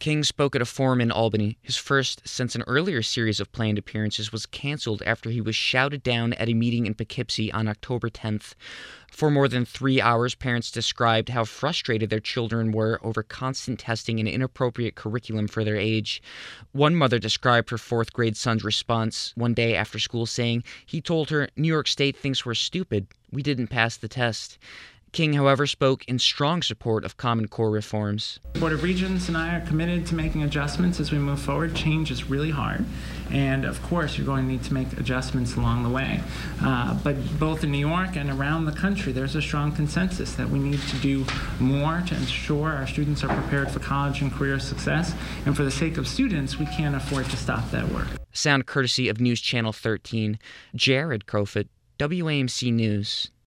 King spoke at a forum in Albany. His first since an earlier series of planned appearances was canceled after he was shouted down at a meeting in Poughkeepsie on October 10th. For more than 3 hours, parents described how frustrated their children were over constant testing and inappropriate curriculum for their age. One mother described her fourth-grade son's response one day after school, saying he told her New York State thinks we're stupid. We didn't pass the test. King, however, spoke in strong support of Common Core reforms. The Board of Regents and I are committed to making adjustments as we move forward. Change is really hard, and of course you're going to need to make adjustments along the way. But both in New York and around the country, there's a strong consensus that we need to do more to ensure our students are prepared for college and career success, and for the sake of students, we can't afford to stop that work. Sound courtesy of News Channel 13. Jared Crofit, WAMC News.